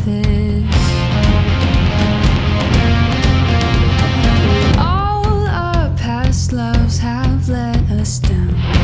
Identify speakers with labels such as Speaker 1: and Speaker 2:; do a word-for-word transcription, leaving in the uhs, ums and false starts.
Speaker 1: this. All our past loves have let us down.